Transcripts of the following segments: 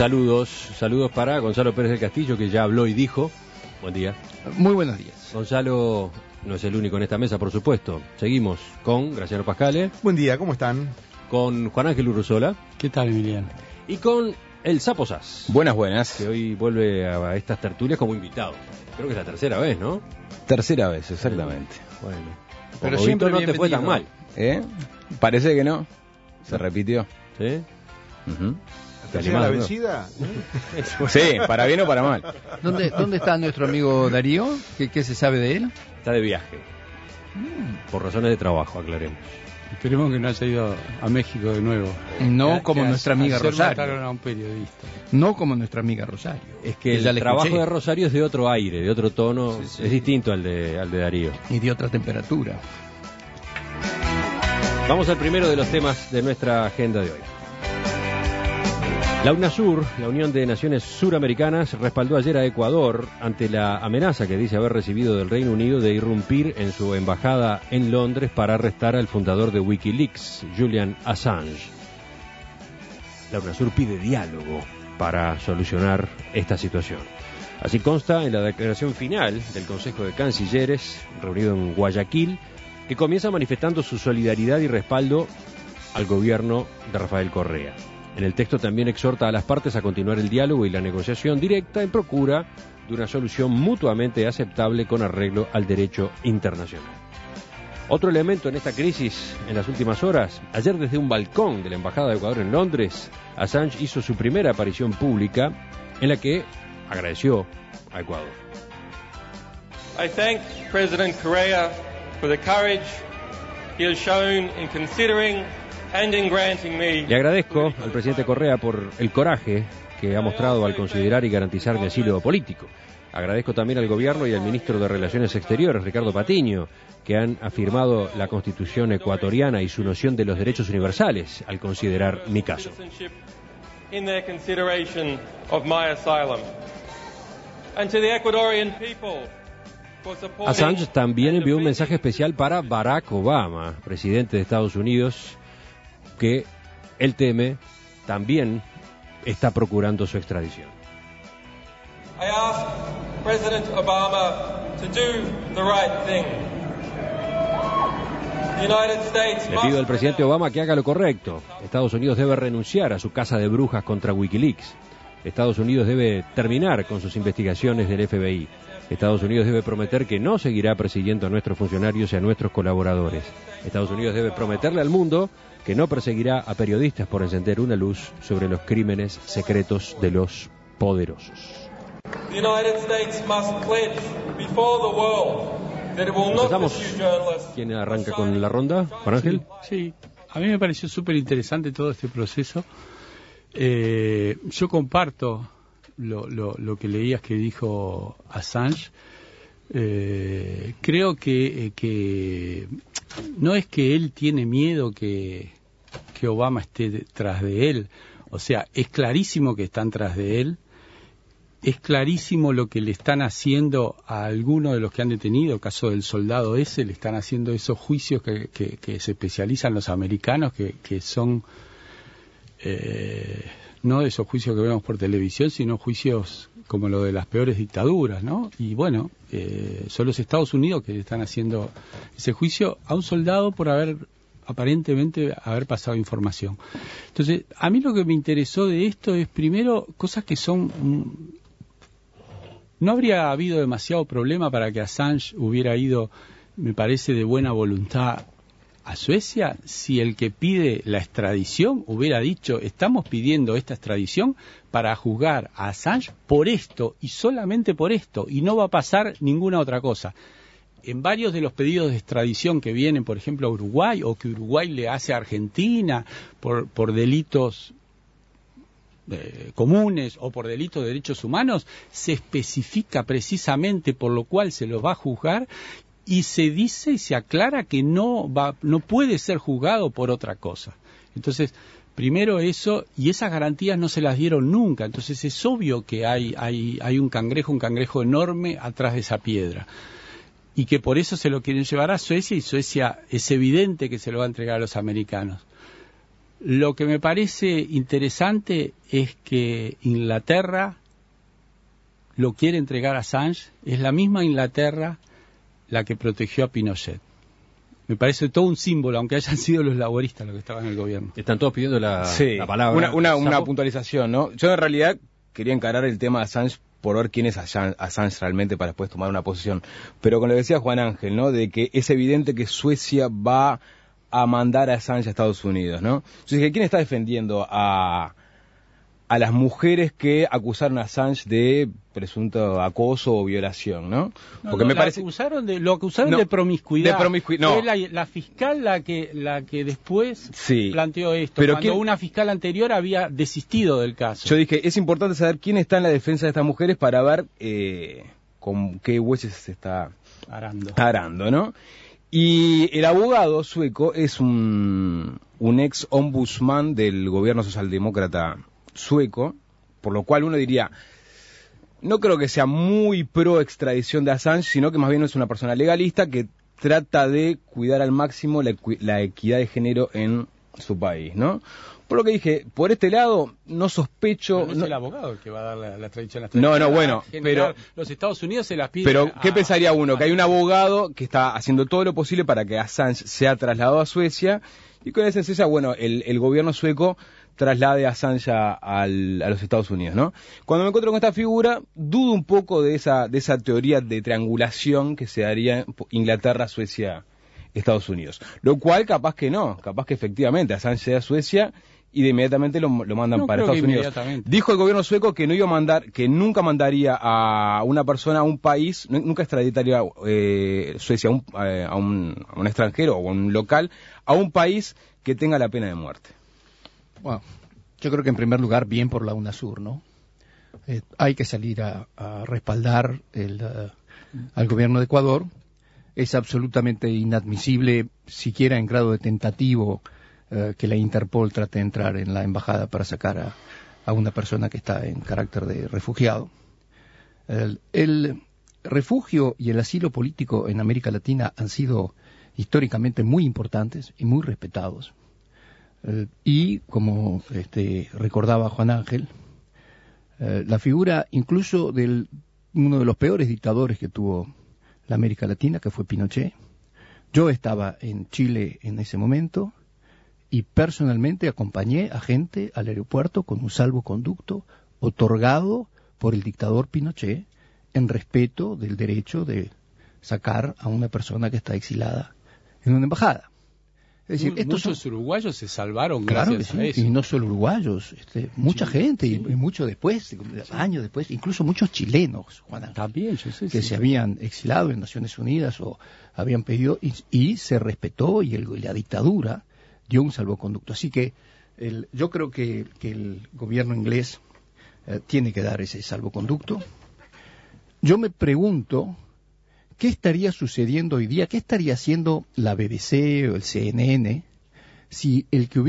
Saludos para Gonzalo Pérez del Castillo, que ya habló y dijo. Buen día. Muy buenos días. Gonzalo no es el único en esta mesa, por supuesto. Seguimos con Graciano Pascale. Buen día, ¿cómo están? Con Juan Ángel Urruzola. ¿Qué tal, Emiliano? Y con el Sapo Sas. Buenas. Que hoy vuelve a estas tertulias como invitado. Creo que es la tercera vez, ¿no? Tercera vez, exactamente. Bueno. Pero siempre no te fue tan mal. Parece que no. Se repitió. ¿Sí? Uh-huh. ¿La vencida? Sí, para bien o para mal. ¿Dónde está nuestro amigo Darío? ¿Qué se sabe de él? Está de viaje. Por razones de trabajo, aclaremos. Esperemos que no haya ido a México de nuevo. No como nuestra amiga Rosario. Mataron a un periodista. No como nuestra amiga Rosario. Es que el trabajo de Rosario es de otro aire, de otro tono. Sí. Es distinto al de Darío. Y de otra temperatura. Vamos al primero de los temas de nuestra agenda de hoy. La UNASUR, la Unión de Naciones Suramericanas, respaldó ayer a Ecuador ante la amenaza que dice haber recibido del Reino Unido de irrumpir en su embajada en Londres para arrestar al fundador de Wikileaks, Julian Assange. La UNASUR pide diálogo para solucionar esta situación. Así consta en la declaración final del Consejo de Cancilleres, reunido en Guayaquil, que comienza manifestando su solidaridad y respaldo al gobierno de Rafael Correa. En el texto también exhorta a las partes a continuar el diálogo y la negociación directa en procura de una solución mutuamente aceptable con arreglo al derecho internacional. Otro elemento en esta crisis en las últimas horas, ayer desde un balcón de la Embajada de Ecuador en Londres, Assange hizo su primera aparición pública en la que agradeció a Ecuador. I thank President Correa for the courage he has shown in considering and in granting me. Le agradezco al presidente Correa por el coraje que ha mostrado al considerar y garantizar mi asilo político. Agradezco también al gobierno y al ministro de Relaciones Exteriores, Ricardo Patiño, que han afirmado la Constitución ecuatoriana y su noción de los derechos universales al considerar mi caso. In their consideration of my asylum. And to the Ecuadorian people. Assange también envió un mensaje especial para Barack Obama, presidente de Estados Unidos, que él teme también está procurando su extradición. I ask President Obama to do the right thing. The United States Le pido al presidente Obama que haga lo correcto. Estados Unidos debe renunciar a su caza de brujas contra Wikileaks. Estados Unidos debe terminar con sus investigaciones del FBI. Estados Unidos debe prometer que no seguirá persiguiendo a nuestros funcionarios y a nuestros colaboradores. Estados Unidos debe prometerle al mundo que no perseguirá a periodistas por encender una luz sobre los crímenes secretos de los poderosos. The United States must pledge before the world that it will not pursue journalists. ¿Quién arranca con la ronda? ¿Juan Ángel? Sí. A mí me pareció súper interesante todo este proceso. Yo comparto lo que leías que dijo Assange. Creo que no es que él tiene miedo que Obama esté detrás de él. O sea, es clarísimo que están tras de él. Es clarísimo lo que le están haciendo a algunos de los que han detenido, el caso del soldado ese, le están haciendo esos juicios que se especializan los americanos, que son no esos juicios que vemos por televisión, sino juicios como lo de las peores dictaduras, ¿no? Y bueno, son los Estados Unidos que le están haciendo ese juicio a un soldado por aparentemente haber pasado información. Entonces, a mí lo que me interesó de esto es, primero, cosas que son... No habría habido demasiado problema para que Assange hubiera ido, me parece, de buena voluntad a Suecia, si el que pide la extradición hubiera dicho: estamos pidiendo esta extradición para juzgar a Assange por esto y solamente por esto, y no va a pasar ninguna otra cosa. En varios de los pedidos de extradición que vienen, por ejemplo, a Uruguay, o que Uruguay le hace a Argentina por delitos comunes o por delitos de derechos humanos, se especifica precisamente por lo cual se los va a juzgar, y se dice y se aclara que no puede ser juzgado por otra cosa. Entonces, primero eso, y esas garantías no se las dieron nunca. Entonces es obvio que hay un cangrejo enorme atrás de esa piedra, y que por eso se lo quieren llevar a Suecia, y Suecia es evidente que se lo va a entregar a los americanos. Lo que me parece interesante es que Inglaterra lo quiere entregar a Assange, es la misma Inglaterra la que protegió a Pinochet. Me parece todo un símbolo, aunque hayan sido los laboristas los que estaban en el gobierno. Están todos pidiendo la palabra. Una puntualización, ¿no? Yo en realidad quería encarar el tema de Assange por ver quién es Assange realmente para después tomar una posición. Pero con lo que decía Juan Ángel, ¿no? De que es evidente que Suecia va a mandar a Assange a Estados Unidos, ¿no? Yo dije, ¿quién está defendiendo a las mujeres que acusaron a Assange de presunto acoso o violación, ¿no? Porque me parece lo acusaron de promiscuidad. No. Es la fiscal la que después planteó esto, pero cuando una fiscal anterior había desistido del caso. Yo dije, es importante saber quién está en la defensa de estas mujeres para ver con qué huesos se está arando, ¿no? Y el abogado sueco es un ex ombudsman del gobierno socialdemócrata sueco, por lo cual uno diría, no creo que sea muy pro extradición de Assange, sino que más bien es una persona legalista que trata de cuidar al máximo la equidad de género en su país, ¿no? Por lo que dije, por este lado, no sospecho... No es el abogado el que va a dar la extradición. Bueno, pero... Los Estados Unidos se las piden... Pero, ¿qué pensaría uno? Que hay un abogado que está haciendo todo lo posible para que Assange sea trasladado a Suecia, y con esa esencia, bueno, el gobierno sueco traslade a Assange a los Estados Unidos, ¿no? Cuando me encuentro con esta figura, dudo un poco de esa teoría de triangulación que se daría Inglaterra, Suecia, Estados Unidos. Lo cual capaz que no, capaz que efectivamente Assange sea a Suecia y de inmediatamente lo mandan para Estados Unidos. Dijo el gobierno sueco que no iba a mandar, que nunca mandaría a una persona a un país, nunca extraditaría Suecia a un extranjero o a un local, a un país que tenga la pena de muerte. Bueno, yo creo que en primer lugar, bien por la UNASUR, ¿no? Hay que salir a respaldar al gobierno de Ecuador. Es absolutamente inadmisible, siquiera en grado de tentativo, que la Interpol trate de entrar en la embajada para sacar a una persona que está en carácter de refugiado. El refugio y el asilo político en América Latina han sido históricamente muy importantes y muy respetados. Y como recordaba Juan Ángel, la figura incluso de uno de los peores dictadores que tuvo la América Latina, que fue Pinochet. Yo estaba en Chile en ese momento y personalmente acompañé a gente al aeropuerto con un salvoconducto otorgado por el dictador Pinochet en respeto del derecho de sacar a una persona que está exilada en una embajada. Es decir, muchos uruguayos se salvaron gracias a eso. Y no solo uruguayos, mucha gente, y mucho después, años después, incluso muchos chilenos, Juan, también, que se habían exilado en Naciones Unidas o habían pedido, y se respetó, y la dictadura dio un salvoconducto. Así que yo creo que el gobierno inglés tiene que dar ese salvoconducto. Yo me pregunto, ¿qué estaría sucediendo hoy día? ¿Qué estaría haciendo la BBC o el CNN si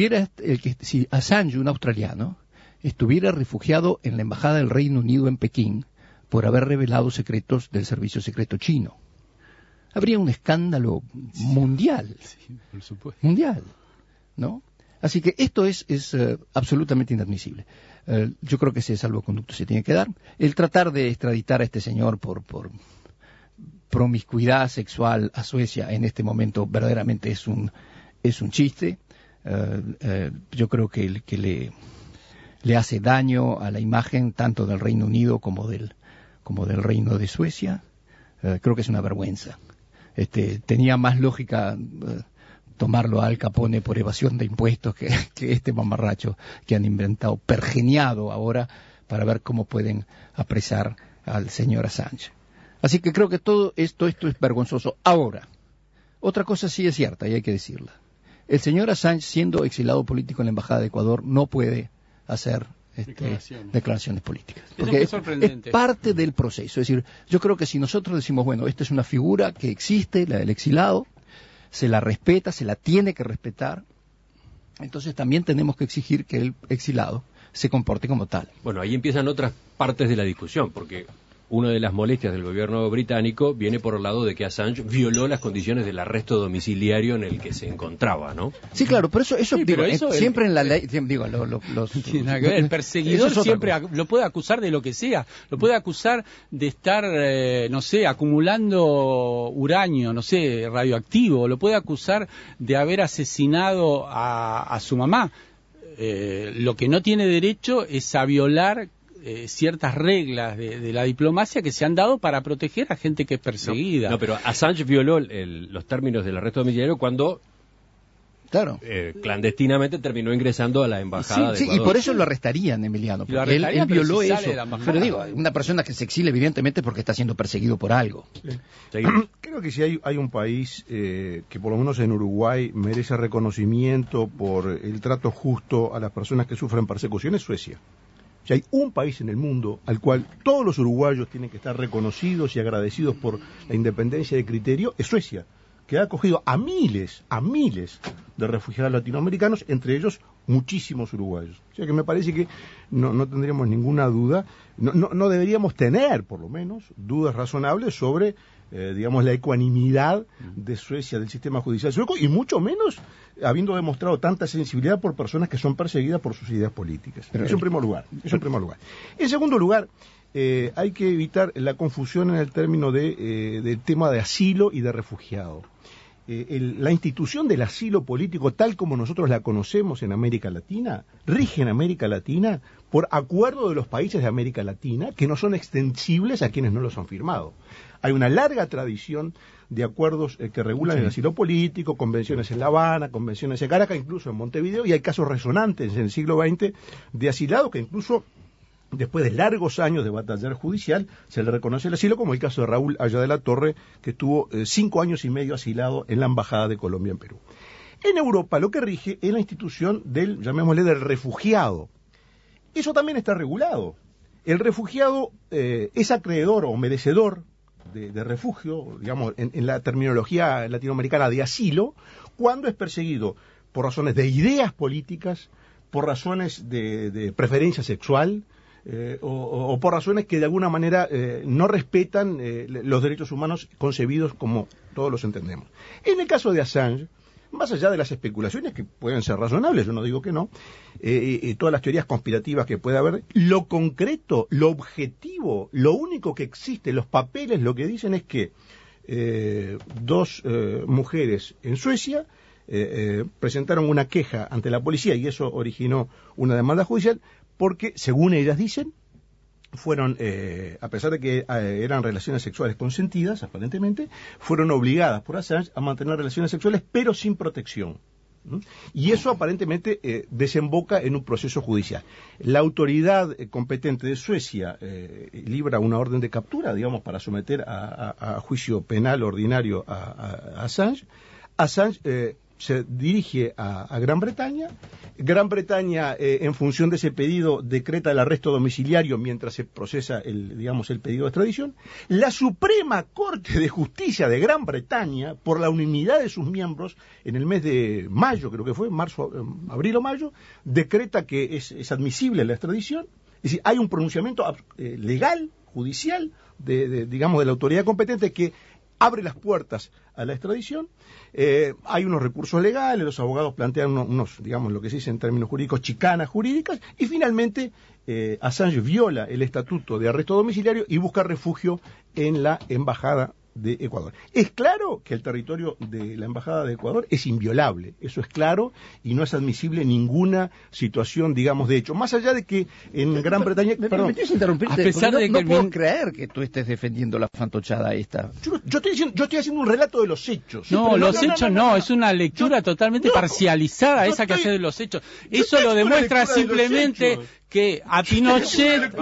si Assange, un australiano, estuviera refugiado en la embajada del Reino Unido en Pekín por haber revelado secretos del servicio secreto chino? Habría un escándalo mundial. Sí, por supuesto. Mundial, ¿no? Así que esto es absolutamente inadmisible. Yo creo que ese salvoconducto se tiene que dar. El tratar de extraditar a este señor por promiscuidad sexual a Suecia en este momento verdaderamente es un chiste. Yo creo que le hace daño a la imagen tanto del Reino Unido como del Reino de Suecia. Creo que es una vergüenza. Tenía más lógica tomarlo a Al Capone por evasión de impuestos que este mamarracho que han inventado, pergeniado ahora para ver cómo pueden apresar al señor Assange. Así que creo que todo esto es vergonzoso. Ahora, otra cosa sí es cierta y hay que decirla. El señor Assange, siendo exilado político en la Embajada de Ecuador, no puede hacer declaraciones políticas. Porque es parte del proceso. Es decir, yo creo que si nosotros decimos, bueno, esta es una figura que existe, la del exilado, se la respeta, se la tiene que respetar, entonces también tenemos que exigir que el exilado se comporte como tal. Bueno, ahí empiezan otras partes de la discusión, porque una de las molestias del gobierno británico viene por el lado de que Assange violó las condiciones del arresto domiciliario en el que se encontraba, ¿no? Sí, claro, pero eso Sí, digo, pero eso siempre en la ley, digo, El perseguidor siempre lo puede acusar de lo que sea, lo puede acusar de estar, no sé, acumulando uranio, no sé, radioactivo, lo puede acusar de haber asesinado a su mamá. Lo que no tiene derecho es a violar ciertas reglas de la diplomacia que se han dado para proteger a gente que es perseguida. No, pero Assange violó los términos del arresto domiciliario cuando claro. Clandestinamente terminó ingresando a la embajada de Ecuador. Y por eso lo arrestarían, Emiliano. Lo Él arrestarían, violó pero si sale eso. de la embajada. Pero digo, una persona que se exila evidentemente porque está siendo perseguido por algo. Seguimos. Creo que si hay un país que por lo menos en Uruguay merece reconocimiento por el trato justo a las personas que sufren persecución, es Suecia. Si hay un país en el mundo al cual todos los uruguayos tienen que estar reconocidos y agradecidos por la independencia de criterio, es Suecia, que ha acogido a miles de refugiados latinoamericanos, entre ellos muchísimos uruguayos. O sea que me parece que no tendríamos ninguna duda, no deberíamos tener, por lo menos, dudas razonables sobre, digamos, la ecuanimidad de Suecia, del sistema judicial sueco, y mucho menos habiendo demostrado tanta sensibilidad por personas que son perseguidas por sus ideas políticas. Eso en primer lugar. En segundo lugar, hay que evitar la confusión en el término del tema de asilo y de refugiado. La institución del asilo político, tal como nosotros la conocemos en América Latina, rige en América Latina por acuerdo de los países de América Latina que no son extensibles a quienes no los han firmado. Hay una larga tradición de acuerdos que regulan el asilo político, convenciones en La Habana, convenciones en Caracas, incluso en Montevideo, y hay casos resonantes en el siglo XX de asilados que incluso después de largos años de batallar judicial, se le reconoce el asilo, como el caso de Raúl Haya de la Torre, que estuvo 5 años y medio asilado en la Embajada de Colombia en Perú. En Europa lo que rige es la institución llamémosle, del refugiado. Eso también está regulado. El refugiado es acreedor o merecedor de refugio, digamos, en la terminología latinoamericana de asilo, cuando es perseguido por razones de ideas políticas, por razones de preferencia sexual, o por razones que de alguna manera no respetan los derechos humanos concebidos como todos los entendemos. En el caso de Assange, más allá de las especulaciones que pueden ser razonables, yo no digo que no, todas las teorías conspirativas que puede haber, lo concreto, lo objetivo, lo único que existe, los papeles lo que dicen es que 2 mujeres en Suecia presentaron una queja ante la policía y eso originó una demanda judicial porque, según ellas dicen, fueron, a pesar de que eran relaciones sexuales consentidas, aparentemente, fueron obligadas por Assange a mantener relaciones sexuales, pero sin protección. Y eso aparentemente desemboca en un proceso judicial. La autoridad competente de Suecia libra una orden de captura, digamos, para someter a juicio penal ordinario a Assange. Assange se dirige a Gran Bretaña. Gran Bretaña, en función de ese pedido, decreta el arresto domiciliario mientras se procesa el pedido de extradición. La Suprema Corte de Justicia de Gran Bretaña, por la unanimidad de sus miembros, en el mes de mayo, creo que fue, abril o mayo, decreta que es admisible la extradición. Es decir, hay un pronunciamiento legal, judicial, de la autoridad competente que abre las puertas a la extradición. Hay unos recursos legales, los abogados plantean unos, digamos, lo que se dice en términos jurídicos, chicanas jurídicas, y finalmente Assange viola el estatuto de arresto domiciliario y busca refugio en la Embajada de Ecuador. Es claro que el territorio de la Embajada de Ecuador es inviolable, eso es claro, y no es admisible ninguna situación, digamos, de hecho. Más allá de que en Gran Bretaña... ¿Me permitís interrumpirte? A pesar de que no puedo creer que tú estés defendiendo la fantochada esta. Yo estoy haciendo un relato de los hechos. No, los hechos no, es una lectura totalmente parcializada esa que hace de los hechos. Eso lo demuestra simplemente que a Pinochet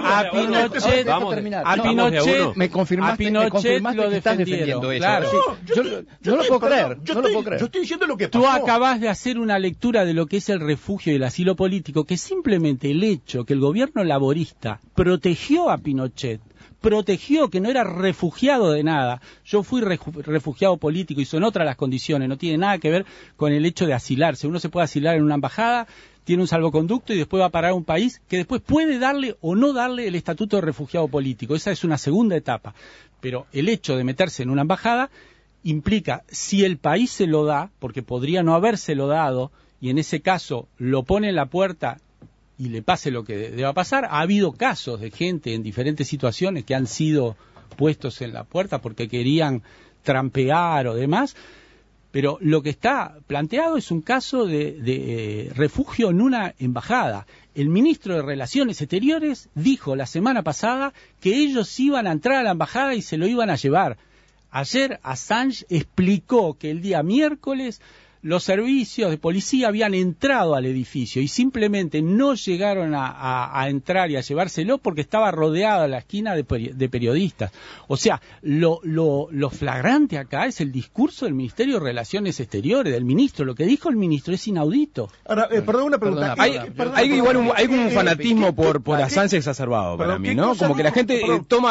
me confirmaste que estás defendiendo eso. Claro. No lo puedo creer. Yo estoy diciendo lo que pasó. Tú acabas de hacer una lectura de lo que es el refugio y el asilo político, que simplemente el hecho que el gobierno laborista protegió a Pinochet, protegió que no era refugiado de nada. Yo fui refugiado político y son otras las condiciones, no tiene nada que ver con el hecho de asilarse. Uno se puede asilar en una embajada tiene un salvoconducto y después va a parar a un país que después puede darle o no darle el estatuto de refugiado político. Esa es una segunda etapa. Pero el hecho de meterse en una embajada implica, si el país se lo da, porque podría no habérselo dado, y en ese caso lo pone en la puerta y le pase lo que deba pasar. Ha habido casos de gente en diferentes situaciones que han sido puestos en la puerta porque querían trampear o demás, pero lo que está planteado es un caso de refugio en una embajada. El ministro de Relaciones Exteriores dijo la semana pasada que ellos iban a entrar a la embajada y se lo iban a llevar. Ayer Assange explicó que el día miércoles los servicios de policía habían entrado al edificio y simplemente no llegaron a entrar y a llevárselo porque estaba rodeada la esquina de periodistas. O sea, lo flagrante acá es el discurso del Ministerio de Relaciones Exteriores, del ministro. Lo que dijo el ministro es inaudito. Ahora, perdón, una pregunta. Hay un fanatismo por Assange exacerbado para mí, ¿no? Como que la gente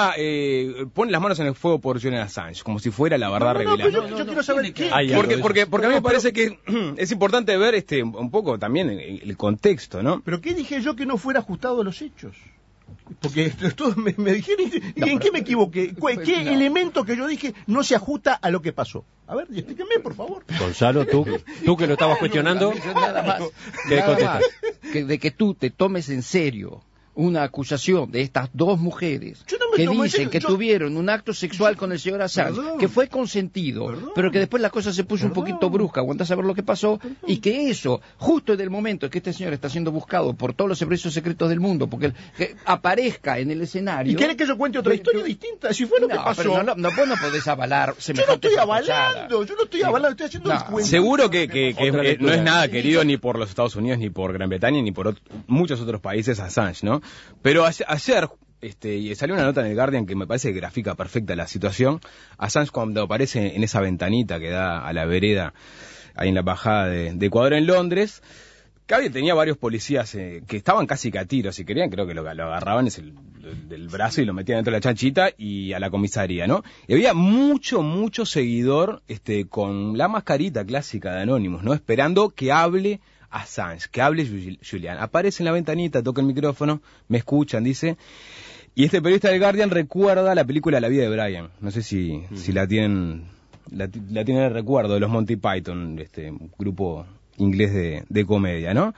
pone las manos en el fuego por Julian Assange, como si fuera la verdad revelada. Yo quiero saber qué. Porque a mí me parece que es importante ver un poco también el contexto, ¿no? Pero ¿qué dije yo que no fuera ajustado a los hechos? Porque todos me dijeron, ¿y en qué me equivoqué? ¿Qué elemento que yo dije no se ajusta a lo que pasó? A ver, explíqueme, por favor. Gonzalo, tú que lo estabas cuestionando, nada más, ¿qué contestas? de que tú te tomes en serio una acusación de estas dos mujeres que dicen que tuvieron un acto sexual con el señor Assange, que fue consentido, pero que después la cosa se puso un poquito brusca, aguantás a ver lo que pasó, y que eso, justo en el momento en que este señor está siendo buscado por todos los servicios secretos del mundo, porque que aparezca en el escenario... ¿Y querés que yo cuente otra historia distinta? Si fue lo que pasó... Pero no podés avalar semejante... Yo no estoy avalando, estoy haciendo el cuento. Seguro que no es nada querido ni por los Estados Unidos, ni por Gran Bretaña, ni por muchos otros países Assange, ¿no? Pero ayer salió una nota en el Guardian que me parece que grafica perfecta la situación. Assange, cuando aparece en esa ventanita que da a la vereda ahí en la embajada de Ecuador en Londres, tenía varios policías que estaban casi que a tiro, si querían, creo que lo agarraban del brazo y lo metían dentro de la chanchita y a la comisaría, ¿no? Y había mucho seguidor con la mascarita clásica de Anonymous, ¿no? Esperando que hable Assange, que hable Julian. Aparece en la ventanita, toca el micrófono, me escuchan, dice. Y este periodista del Guardian recuerda la película La vida de Brian. No sé si la tienen de recuerdo, de los Monty Python, grupo inglés de comedia, ¿no?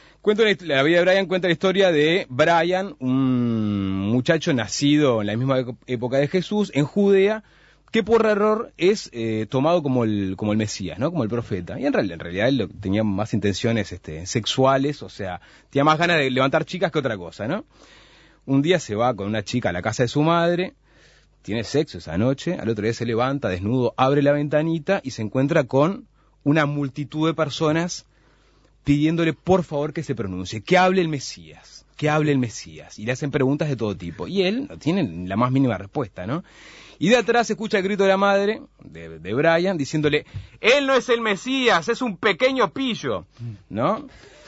La vida de Brian cuenta la historia de Brian, un muchacho nacido en la misma época de Jesús, en Judea, que por error es tomado como el Mesías, ¿no? Como el profeta. Y en realidad él tenía más intenciones sexuales, o sea, tenía más ganas de levantar chicas que otra cosa, ¿no? Un día se va con una chica a la casa de su madre, tiene sexo esa noche, al otro día se levanta desnudo, abre la ventanita y se encuentra con una multitud de personas pidiéndole por favor que se pronuncie, que hable el Mesías, y le hacen preguntas de todo tipo. Y él no tiene la más mínima respuesta, ¿no? Y de atrás se escucha el grito de la madre, de Brian, diciéndole, él no es el Mesías, es un pequeño pillo, ¿no?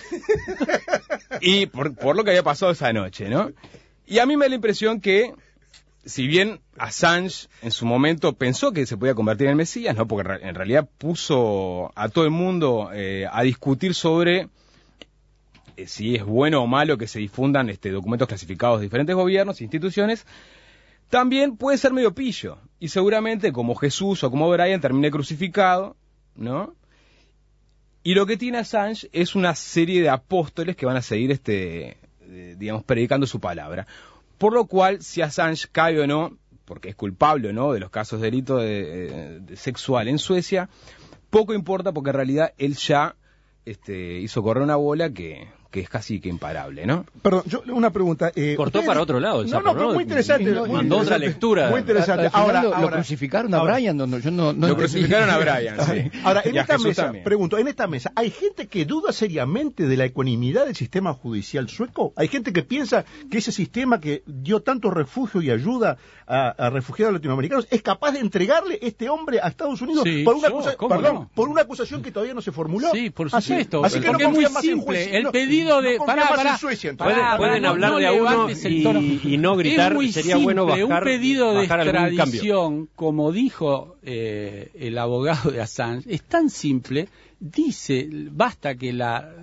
Y por lo que había pasado esa noche, ¿no? Y a mí me da la impresión que, si bien Assange en su momento pensó que se podía convertir en el Mesías, ¿no? Porque en realidad puso a todo el mundo a discutir sobre si es bueno o malo que se difundan documentos clasificados de diferentes gobiernos e instituciones, también puede ser medio pillo, y seguramente como Jesús o como Brian termine crucificado, ¿no? Y lo que tiene Assange es una serie de apóstoles que van a seguir, predicando su palabra. Por lo cual, si Assange cae o no, porque es culpable o no de los casos de delito sexual en Suecia, poco importa porque en realidad él ya hizo correr una bola que es casi que imparable, ¿no? Perdón, una pregunta. Cortó para otro lado el sapo, ¿no? Muy interesante. Mandó otra lectura. Muy interesante. Ahora, ¿lo crucificaron a Brian? Yo no lo crucificaron a Brian, sí. Ahora, en esta mesa, pregunto, ¿hay gente que duda seriamente de la ecuanimidad del sistema judicial sueco? ¿Hay gente que piensa que ese sistema que dio tanto refugio y ayuda a refugiados latinoamericanos es capaz de entregarle este hombre a Estados Unidos por una acusación que todavía no se formuló? Sí, por supuesto. Así que porque es muy simple. El pedido de... Pueden hablar de a uno y no gritar. Sería bueno bajar un pedido de extradición, cambio. como dijo el abogado de Assange, es tan simple. Dice, basta que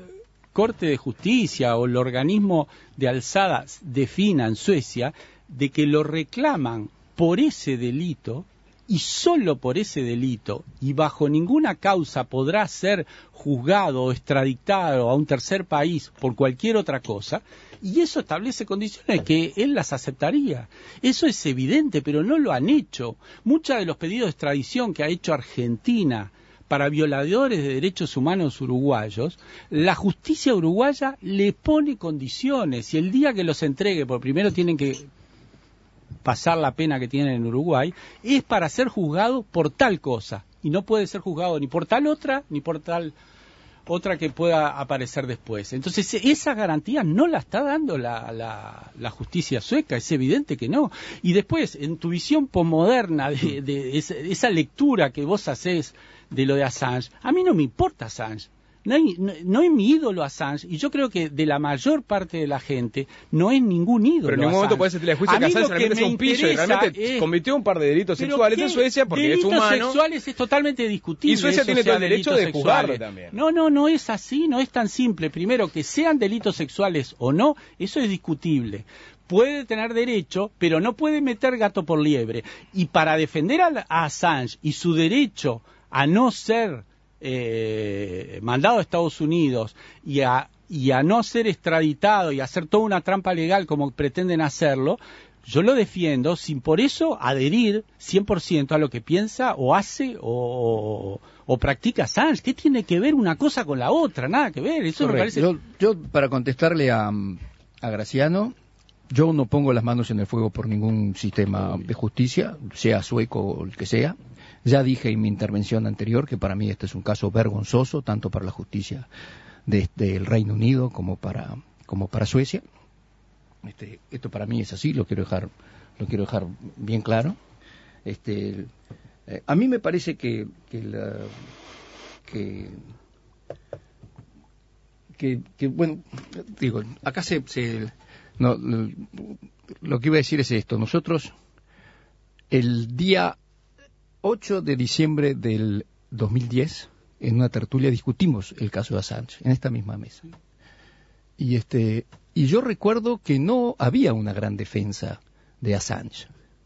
Corte de Justicia o el organismo de alzada defina en Suecia de que lo reclaman por ese delito y solo por ese delito y bajo ninguna causa podrá ser juzgado o extraditado a un tercer país por cualquier otra cosa, y eso establece condiciones que él las aceptaría. Eso es evidente, pero no lo han hecho. Muchos de los pedidos de extradición que ha hecho Argentina para violadores de derechos humanos uruguayos, la justicia uruguaya le pone condiciones, y el día que los entregue, porque primero tienen que pasar la pena que tienen en Uruguay, es para ser juzgado por tal cosa, y no puede ser juzgado ni por tal otra, ni por tal otra que pueda aparecer después. Entonces, esa garantía no la está dando la justicia sueca, es evidente que no. Y después, en tu visión posmoderna de esa lectura que vos hacés de lo de Assange, a mí no me importa Assange. No es mi ídolo Assange, y yo creo que de la mayor parte de la gente no es ningún ídolo. Pero en ningún momento puede ser el juicio que Assange realmente es un pillo y realmente cometió un par de delitos sexuales en Suecia porque es humano. Delitos sexuales es totalmente discutible. Y Suecia tiene todo el derecho de juzgarlo también. No es así, no es tan simple. Primero, que sean delitos sexuales o no, eso es discutible. Puede tener derecho, pero no puede meter gato por liebre. Y para defender a Assange y su derecho a no ser mandado a Estados Unidos y a no ser extraditado y hacer toda una trampa legal como pretenden hacerlo, yo lo defiendo sin por eso adherir 100% a lo que piensa o hace o practica Assange. ¿Qué tiene que ver una cosa con la otra? Nada que ver. Eso me parece... Yo para contestarle a Graciano, yo no pongo las manos en el fuego por ningún sistema de justicia, sea sueco o el que sea. Ya dije en mi intervención anterior que para mí este es un caso vergonzoso, tanto para la justicia del Reino Unido como para Suecia. Esto para mí es así, lo quiero dejar bien claro. A mí me parece que bueno, digo, acá lo que iba a decir es esto. Nosotros el día 8 de diciembre del 2010, en una tertulia discutimos el caso de Assange, en esta misma mesa. Y yo recuerdo que no había una gran defensa de Assange.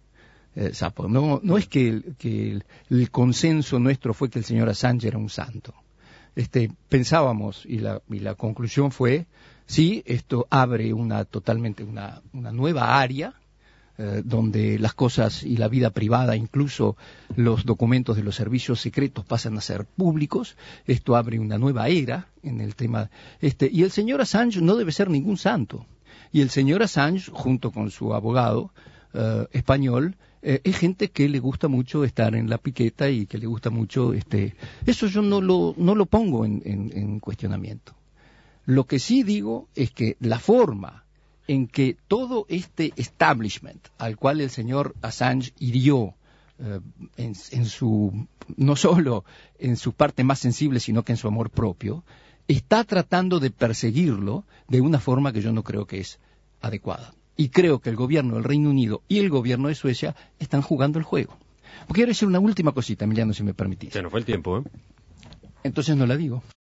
No es que el consenso nuestro fue que el señor Assange era un santo. Pensábamos, y la conclusión fue, sí, esto abre totalmente una nueva área, donde las cosas y la vida privada, incluso los documentos de los servicios secretos, pasan a ser públicos. Esto abre una nueva era en el tema. Y el señor Assange no debe ser ningún santo. Y el señor Assange, junto con su abogado español, es gente que le gusta mucho estar en la piqueta y que le gusta mucho. Eso yo no lo pongo en cuestionamiento. Lo que sí digo es que la forma en que todo este establishment al cual el señor Assange hirió no solo en su parte más sensible, sino que en su amor propio, está tratando de perseguirlo de una forma que yo no creo que es adecuada. Y creo que el gobierno del Reino Unido y el gobierno de Suecia están jugando el juego. Quiero decir una última cosita, Emiliano, si me permitís. Se nos fue el tiempo, ¿eh? Entonces no la digo.